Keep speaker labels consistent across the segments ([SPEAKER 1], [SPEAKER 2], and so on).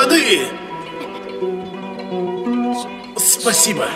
[SPEAKER 1] воды. Спасибо.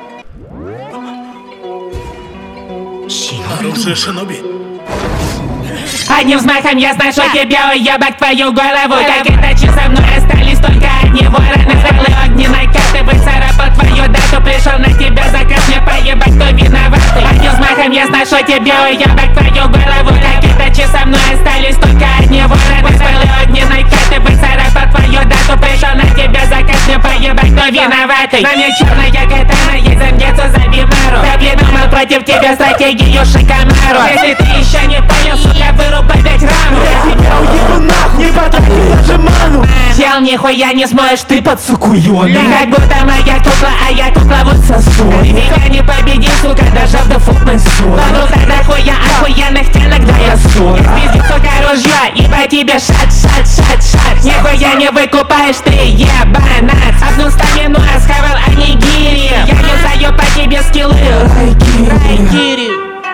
[SPEAKER 1] Оружие шиноби.
[SPEAKER 2] Одним взмахом я сношу тебя, уебок, твою голову. Как иначе со мной остались только одни вороны. Стрелы огненной карты, выцарапал твою дату. Пришел на тебя заказ, мне поебать, кто виноватый. Одним взмахом я сношу тебя, уебок, твою голову. Как иначе со мной остались только одни вороны. Стрелы огненной карты, выцарапал твою дату. Пришел на тебя заказ, мне поебать, кто виноватый. На мне черная катана, есть замнется за Бимару. Я придумал против тебя стратегию Шикамару. Если ты еще не понял, сука, вырубай 5 раму.
[SPEAKER 3] Я тебя уеду нахуй, не потратил даже ману.
[SPEAKER 2] Чел, нихуя не сможешь, ты под сукуёный. Как будто моя кукла, а я кукла вот сосуд. Тебя не победил, сука, даже в дефолтный суд. Ну тогда хуя охуенных тянок, да я суд. Пиздец, сука, ружья, и по тебе шат. Нихуя не выкупаешь ты, ебанат. Одну стамину схавал анигири. Я юзаю по тебе скиллы райкири.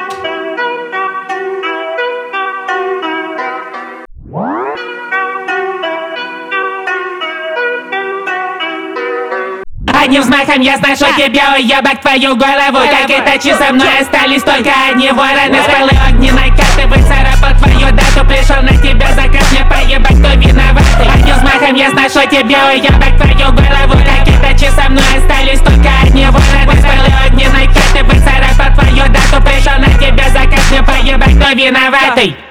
[SPEAKER 2] Одним взмахом я сношу тебя, уебок, твою голову. Как иначе со мной остались только одни вороны. Стрелы огненной карты, выцарапал твою дату. Пришел на тебя заказ, мне поебать, кто виноватый. Одним взмахом я сношу тебя, уебок, твою голову. Как иначе со мной остались только одни вороны. Стрелы огненной карты, выцарапал твою дату. Пришел на тебя заказ, мне поебать, кто виноватый.